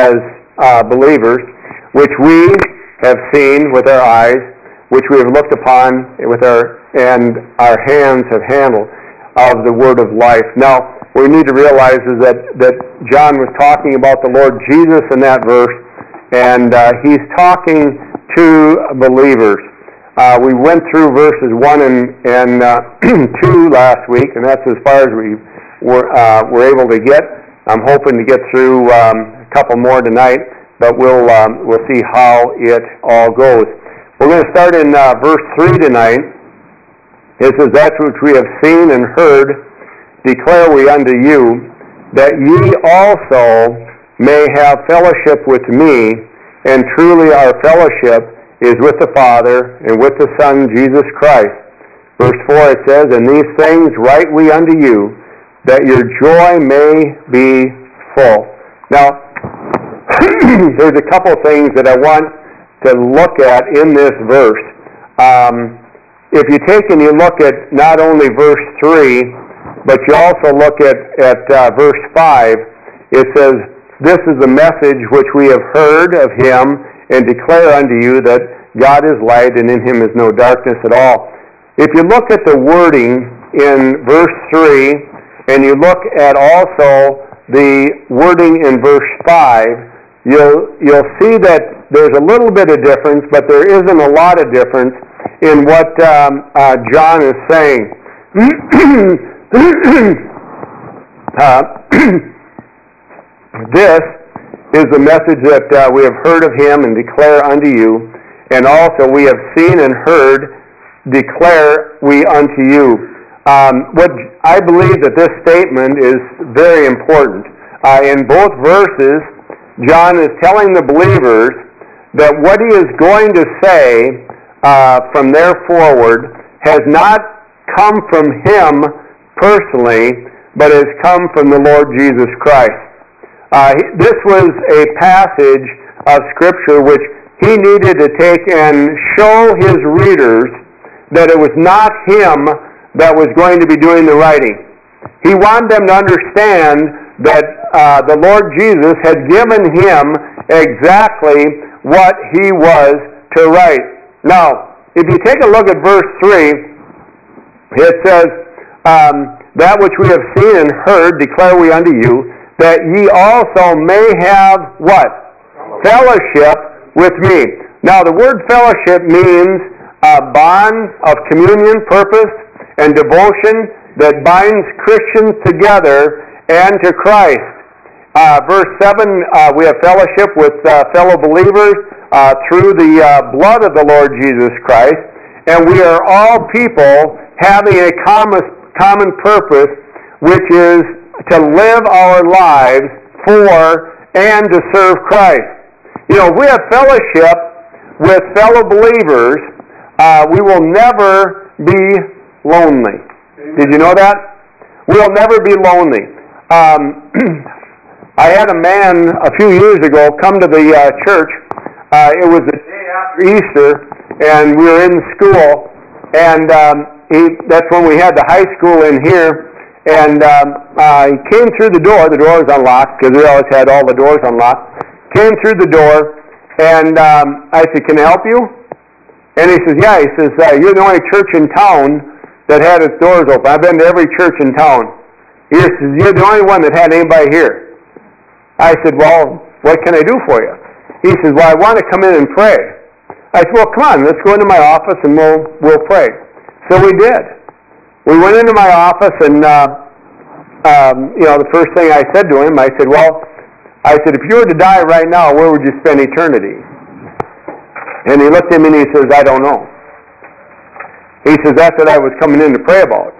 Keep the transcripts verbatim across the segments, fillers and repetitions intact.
as uh, believers, which we have seen with our eyes, which we have looked upon with our, and our hands have handled, of the word of life. Now, what we need to realize is that, that John was talking about the Lord Jesus in that verse, and uh, he's talking to believers. Uh, we went through verses one and, and uh, two last week, and that's as far as we were, uh, were able to get. I'm hoping to get through um, a couple more tonight, but we'll, um, we'll see how it all goes. We're going to start in uh, verse three tonight. It says, "That which we have seen and heard declare we unto you, that ye also may have fellowship with me, and truly our fellowship is with the Father and with the Son, Jesus Christ." Verse four, it says, "And these things write we unto you, that your joy may be full." Now, there's a couple things that I want to look at in this verse. Um, if you take and you look at not only verse three, but you also look at, at uh, verse five, it says, "This is the message which we have heard of him, and declare unto you that God is light, and in him is no darkness at all." If you look at the wording in verse three, and you look at also the wording in verse five, you'll, you'll see that there's a little bit of difference, but there isn't a lot of difference in what um, uh, John is saying. uh, this is the message that uh, we have heard of him and declare unto you, and also we have seen and heard declare we unto you. Um, what I believe that this statement is very important. Uh, in both verses, John is telling the believers that what he is going to say uh, from there forward has not come from him personally, but has come from the Lord Jesus Christ. Uh, this was a passage of Scripture which he needed to take and show his readers that it was not him that was going to be doing the writing. He wanted them to understand that uh, the Lord Jesus had given him exactly what he was to write. Now, if you take a look at verse three, it says, um, "That which we have seen and heard declare we unto you, that ye also may have" what? "Fellowship with me." Now, the word fellowship means a bond of communion, purpose, and devotion that binds Christians together and to Christ. Uh, verse seven, uh, we have fellowship with uh, fellow believers uh, through the uh, blood of the Lord Jesus Christ, and we are all people having a common, common purpose, which is to live our lives for and to serve Christ. You know, if we have fellowship with fellow believers, uh, we will never be lonely. Did you know that? We'll never be lonely. Um, I had a man a few years ago come to the uh, church. Uh, it was the day after Easter, and we were in school, and um, he, that's when we had the high school in here, and um, uh, he came through the door. The door was unlocked, because we always had all the doors unlocked. Came through the door, and um, I said, "Can I help you?" And he says, "Yeah." He says, uh, "You're the only church in town that had its doors open. I've been to every church in town." He says, "You're the only one that had anybody here." I said, "Well, what can I do for you?" He says, "Well, I want to come in and pray." I said, "Well, come on, let's go into my office and we'll we'll pray." So we did. We went into my office, and uh, um, you know, the first thing I said to him, I said, "Well," I said, "if you were to die right now, where would you spend eternity?" And he looked at me and he says, "I don't know." He says, "That's what I was coming in to pray about."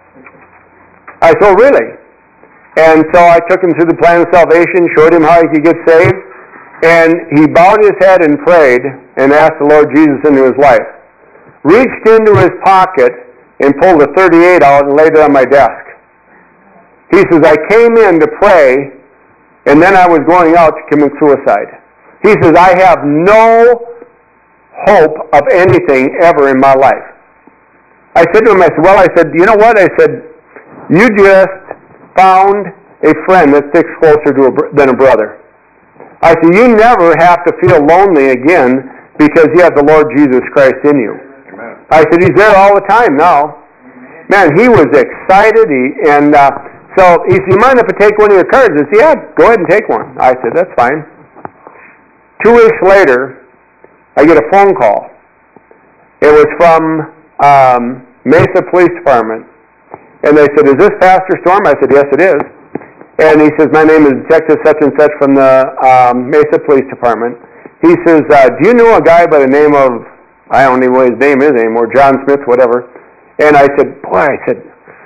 I said, "Oh, really?" And so I took him through the plan of salvation, showed him how he could get saved, and he bowed his head and prayed and asked the Lord Jesus into his life. Reached into his pocket and pulled a thirty-eight out and laid it on my desk. He says, "I came in to pray, and then I was going out to commit suicide." He says, "I have no hope of anything ever in my life." I said to him, I said, "Well," I said, "you know what?" I said, "You just found a friend that sticks closer to a, than a brother." I said, you never have to feel lonely again because you have the Lord Jesus Christ in you. Amen. I said, he's there all the time now. Man, he was excited, he, and uh, so he said, you mind if I take one of your cards? I said, yeah, go ahead and take one. I said, that's fine. Two weeks later, I get a phone call. It was from um, Mesa Police Department. And they said, is this Pastor Storm? I said, yes, it is. And he says, my name is Detective such and such from the um, Mesa Police Department. He says, uh, do you know a guy by the name of, I don't even know what his name is anymore, John Smith, whatever. And I said, boy, I said,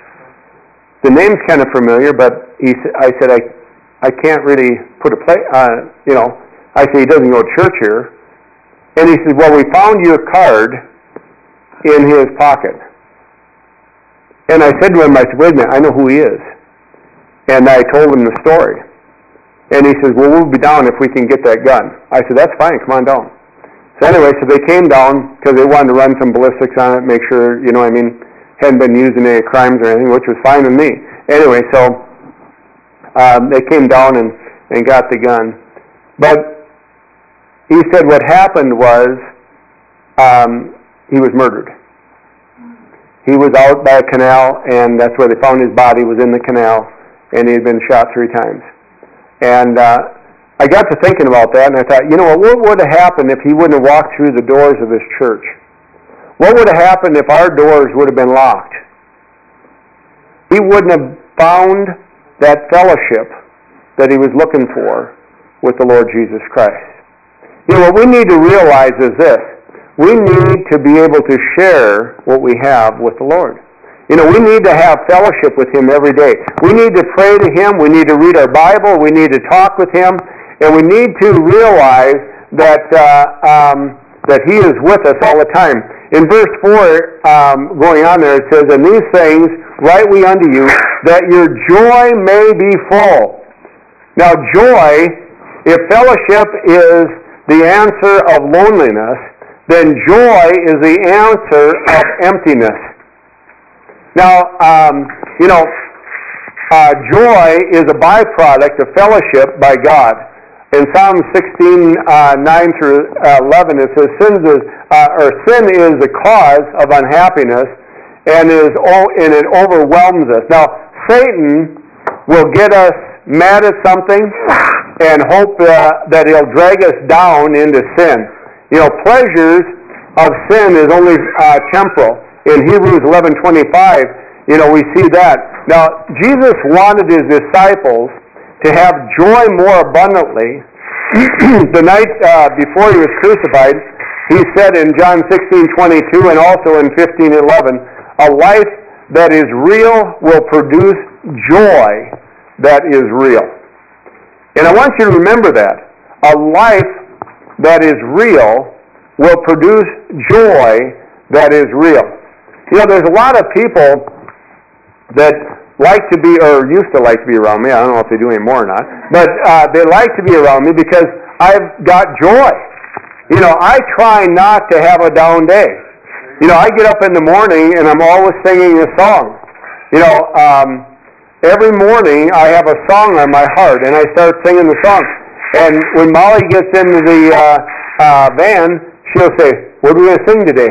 the name's kind of familiar, but he, I said, I I can't really put a play, uh, you know, I said, he doesn't go to church here. And he said, well, we found your card in his pocket. And I said to him, I said, wait a minute, I know who he is. And I told him the story. And he says, well, we'll be down if we can get that gun. I said, that's fine, come on down. So anyway, so they came down because they wanted to run some ballistics on it, make sure, you know what I mean, hadn't been used in any crimes or anything, which was fine with me. Anyway, so um, they came down and, and got the gun. But he said what happened was um, he was murdered. He was out by a canal, and that's where they found his body, was in the canal, and he had been shot three times. And uh, I got to thinking about that, and I thought, you know what, what would have happened if he wouldn't have walked through the doors of this church? What would have happened if our doors would have been locked? He wouldn't have found that fellowship that he was looking for with the Lord Jesus Christ. You know, what we need to realize is this. We need to be able to share what we have with the Lord. You know, we need to have fellowship with him every day. We need to pray to him. We need to read our Bible. We need to talk with him. And we need to realize that uh, um, that he is with us all the time. In verse four, um, going on there, it says, and these things write we unto you, that your joy may be full. Now, joy, if fellowship is the answer of loneliness, then joy is the answer of emptiness. Now, um, you know, uh, joy is a byproduct of fellowship by God. In Psalm sixteen, uh, nine through eleven, it says, "Sin is, uh, or sin is the cause of unhappiness, and is oh, and it overwhelms us." Now, Satan will get us mad at something and hope uh, that he'll drag us down into sin. You know, pleasures of sin is only uh, temporal. In Hebrews eleven twenty-five, you know, we see that. Now, Jesus wanted his disciples to have joy more abundantly. The night uh, before he was crucified, he said in John sixteen twenty-two and also in fifteen eleven, a life that is real will produce joy that is real. And I want you to remember that. A life that is real will produce joy that is real. You know, there's a lot of people that like to be, or used to like to be around me. I don't know if they do anymore or not. But uh, they like to be around me because I've got joy. You know, I try not to have a down day. You know, I get up in the morning and I'm always singing a song. You know, um, every morning I have a song on my heart and I start singing the song. And when Molly gets into the uh, uh, van, she'll say, "What are we going to sing today?"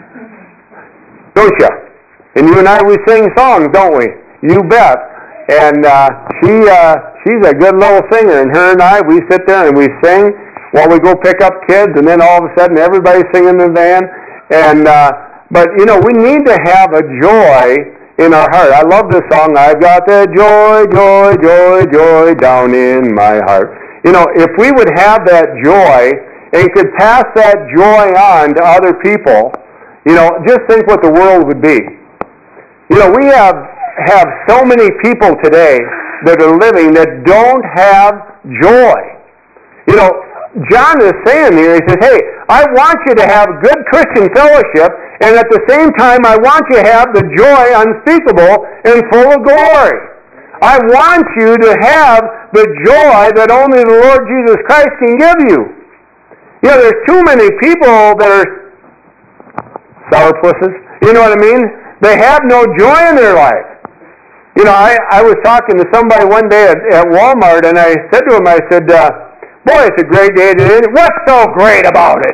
Don't you? And you and I, we sing songs, don't we? You bet. And uh, she uh, she's a good little singer, and her and I, we sit there and we sing while we go pick up kids, and then all of a sudden everybody's singing in the van. And uh, but you know, we need to have a joy in our heart. I love this song. I've got the joy, joy, joy, joy down in my heart. You know, if we would have that joy and could pass that joy on to other people, you know, just think what the world would be. You know, we have have so many people today that are living that don't have joy. You know, John is saying here, he says, hey, I want you to have good Christian fellowship, and at the same time, I want you to have the joy unspeakable and full of glory. I want you to have the joy that only the Lord Jesus Christ can give you. You know, there's too many people that are sourpusses. You know what I mean? They have no joy in their life. You know, I, I was talking to somebody one day at, at Walmart, and I said to him, I said, uh, Boy, it's a great day today. What's so great about it?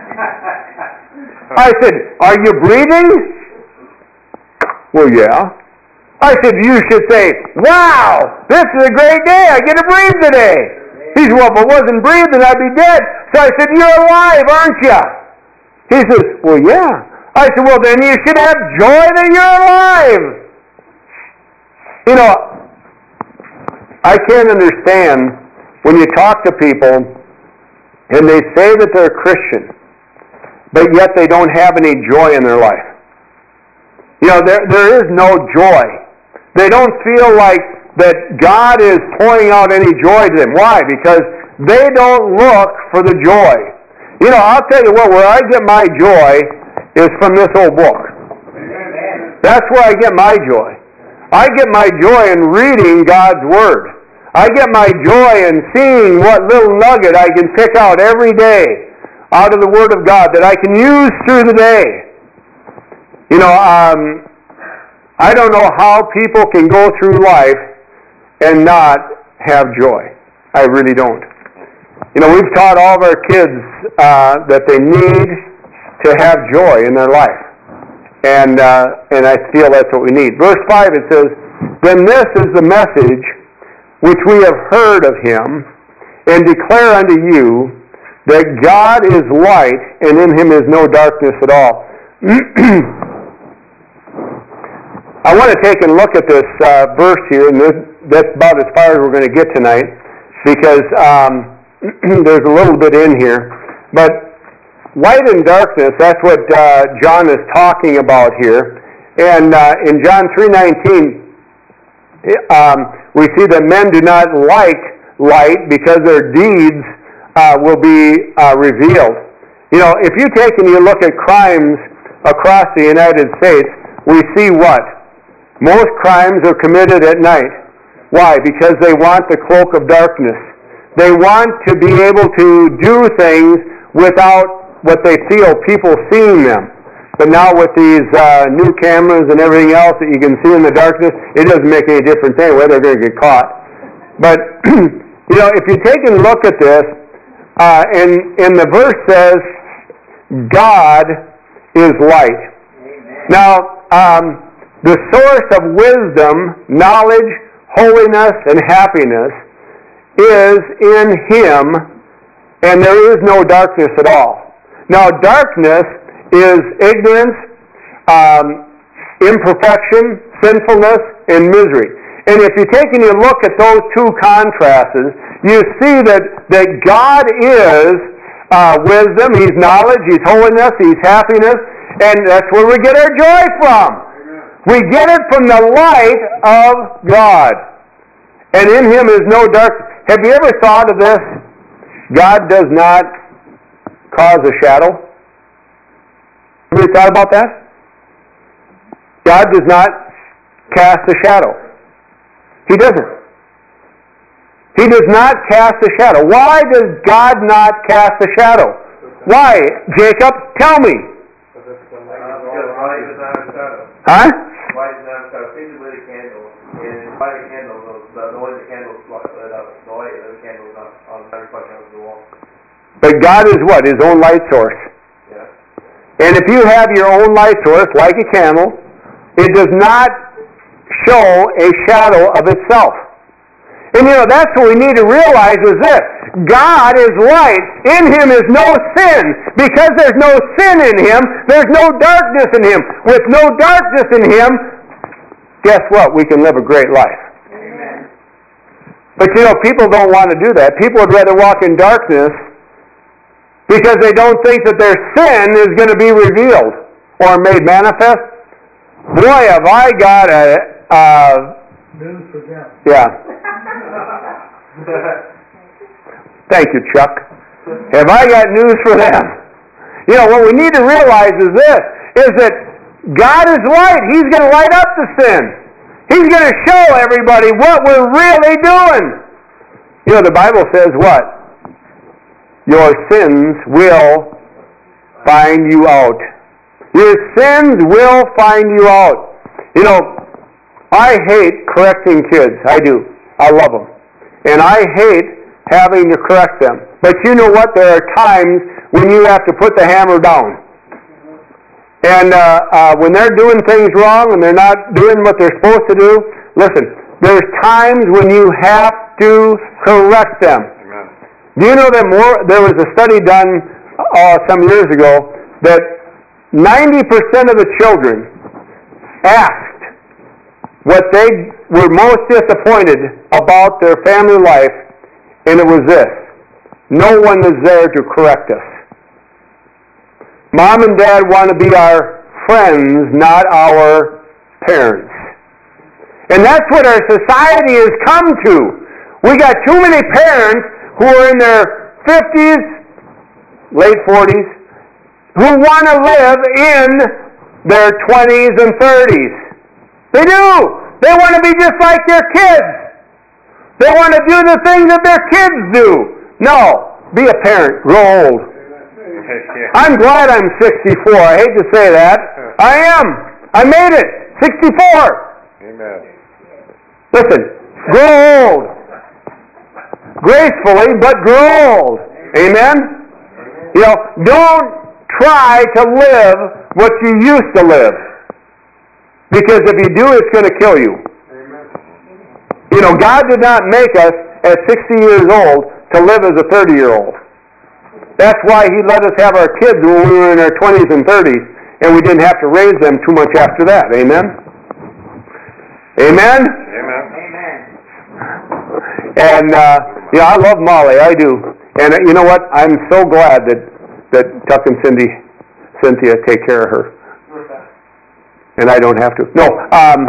I said, are you breathing? Well, yeah. I said, you should say, wow, this is a great day. I get to breathe today. He said, well, if I wasn't breathing, I'd be dead. So I said, you're alive, aren't you? He says, well, yeah. I said, well, then you should have joy that you're alive. You know, I can't understand when you talk to people and they say that they're Christian, but yet they don't have any joy in their life. You know, there there is no joy. They don't feel like that God is pouring out any joy to them. Why? Because they don't look for the joy. You know, I'll tell you what, where I get my joy is from this old book. That's where I get my joy. I get my joy in reading God's Word. I get my joy in seeing what little nugget I can pick out every day out of the Word of God that I can use through the day. You know, um, I don't know how people can go through life and not have joy. I really don't. You know, we've taught all of our kids uh, that they need to have joy in their life. And uh, and I feel that's what we need. Verse five, it says, then this is the message which we have heard of him, and declare unto you that God is light, and in him is no darkness at all. I want to take a look at this uh, verse here, and this, that's about as far as we're going to get tonight, because um, there's a little bit in here. But light and darkness, that's what uh, John is talking about here. And uh, in John three nineteen, um, we see that men do not like light because their deeds uh, will be uh, revealed. You know, if you take and you look at crimes across the United States, we see what? Most crimes are committed at night. Why? Because they want the cloak of darkness. They want to be able to do things without what they feel people seeing them. But now with these uh, new cameras and everything else that you can see in the darkness, it doesn't make any difference anyway. They're going to get caught. But, you know, if you take a look at this, uh, and, and the verse says, God is light. Amen. Now, um, the source of wisdom, knowledge, holiness, and happiness is in him, and there is no darkness at all. Now, darkness is ignorance, um, imperfection, sinfulness, and misery. And if you take and you look at those two contrasts, you see that, that God is uh, wisdom, he's knowledge, he's holiness, he's happiness, and that's where we get our joy from. We get it from the light of God. And in him is no darkness. Have you ever thought of this? God does not cause a shadow. Have you thought about that? God does not cast a shadow. He doesn't. He does not cast a shadow. Why does God not cast a shadow? Why? Jacob, tell me. Huh? Light is not a shadow. Think of a candle. And light a candle, the way the candle is lit up, the light of the candle is not on the reflection of the wall. But God is what? His own light source. Yeah. And if you have your own light source, like a candle, it does not show a shadow of itself. And you know, that's what we need to realize is this. God is light. In him is no sin. Because there's no sin in him, there's no darkness in him. With no darkness in him, guess what? We can live a great life. Amen. But you know, people don't want to do that. People would rather walk in darkness because they don't think that their sin is going to be revealed or made manifest. Boy, have I got a... Uh, News for them. yeah. Thank you, Chuck. Have I got news for them? You know, what we need to realize is this, is that God is light. He's going to light up the sin. He's going to show everybody what we're really doing. You know, the Bible says what? Your sins will find you out. Your sins will find you out. You know, I hate correcting kids. I do. I love them. And I hate having to correct them. But you know what? There are times when you have to put the hammer down. And uh, uh, when they're doing things wrong and they're not doing what they're supposed to do, listen, there's times when you have to correct them. Amen. Do you know that more? There was a study done uh, some years ago that ninety percent of the children asked what they were most disappointed about their family life, and it was this: no one is there to correct us. Mom and Dad want to be our friends, not our parents. And that's what our society has come to. We got too many parents who are in their fifties, late forties, who want to live in their twenties and thirties. They do. They want to be just like their kids. They want to do the things that their kids do. No, be a parent. Grow old. I'm glad I'm sixty-four. I hate to say that. I am. I made it. sixty-four. Amen. Listen, grow old. Gracefully, but grow old. Amen? You know, don't try to live what you used to live. Because if you do, it's going to kill you. You know, God did not make us at sixty years old to live as a thirty-year-old. That's why He let us have our kids when we were in our twenties and thirties, and we didn't have to raise them too much after that. Amen? Amen? Amen. And, uh, yeah, I love Molly. I do. And uh, you know what? I'm so glad that, that Tuck and Cindy, Cynthia take care of her. And I don't have to. No. Um,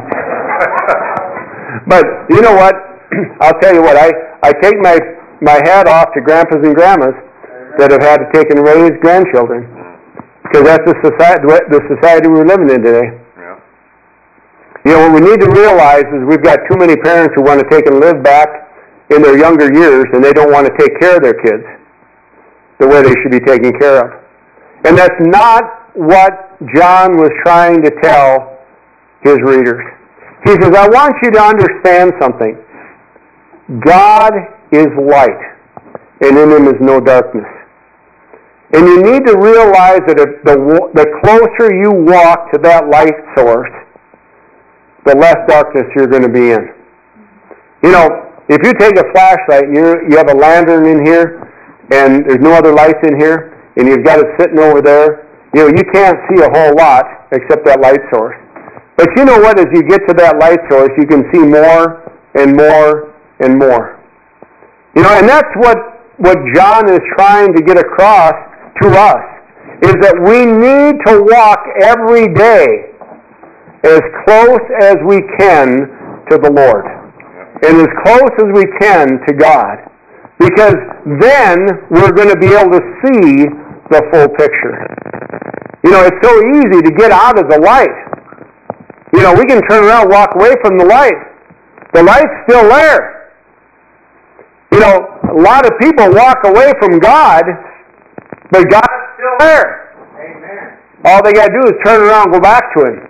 but you know what? I'll tell you what. I, I take my, my hat off to grandpas and grandmas that have had to take and raise grandchildren. Because that's the society, the society we're living in today. Yeah. You know, what we need to realize is we've got too many parents who want to take and live back in their younger years, and they don't want to take care of their kids the way they should be taken care of. And that's not what John was trying to tell his readers. He says, I want you to understand something. God is light, and in Him is no darkness. And you need to realize that if the, the closer you walk to that light source, the less darkness you're going to be in. You know, if you take a flashlight and you you have a lantern in here, and there's no other lights in here, and you've got it sitting over there, you know, you can't see a whole lot except that light source. But you know what? As you get to that light source, you can see more and more and more. You know, and that's what, what John is trying to get across to us, is that we need to walk every day as close as we can to the Lord. And as close as we can to God. Because then we're going to be able to see the full picture. You know, it's so easy to get out of the light. You know, we can turn around and walk away from the light. The light's still there. You know, a lot of people walk away from God, but God's still there. Amen. All they got to do is turn around and go back to Him.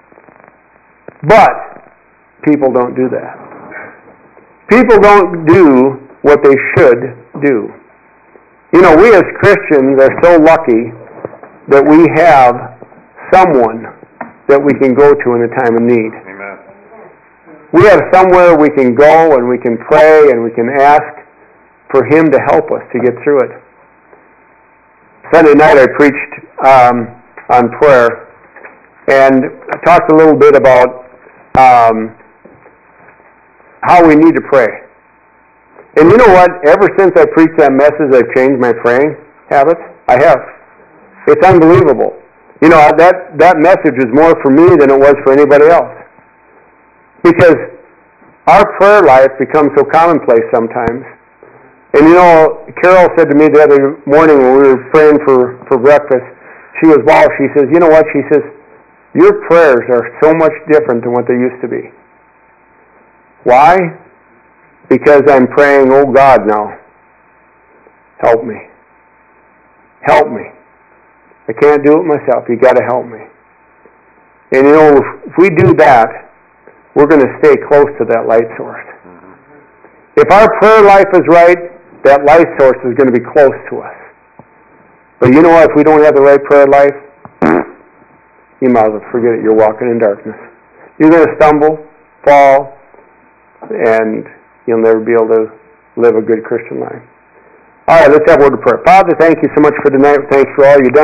But people don't do that. People don't do what they should do. You know, we as Christians are so lucky that we have someone that we can go to in a time of need. Amen. We have somewhere we can go and we can pray and we can ask for Him to help us to get through it. Sunday night I preached um, on prayer, and I talked a little bit about um, how we need to pray. And you know what? Ever since I preached that message, I've changed my praying habits. I have. It's unbelievable. You know, that, that message is more for me than it was for anybody else. Because our prayer life becomes so commonplace sometimes. And you know, Carol said to me the other morning when we were praying for, for breakfast, she was, wow, she says, you know what? She says, your prayers are so much different than what they used to be. Why? Because I'm praying, oh God, now, help me. Help me. I can't do it myself. You got to help me. And you know, if, if we do that, we're going to stay close to that light source. Mm-hmm. If our prayer life is right, that life source is going to be close to us. But you know what? If we don't have the right prayer life, you might as well forget it. You're walking in darkness. You're going to stumble, fall, and you'll never be able to live a good Christian life. All right, let's have a word of prayer. Father, thank you so much for tonight. Thanks for all you've done.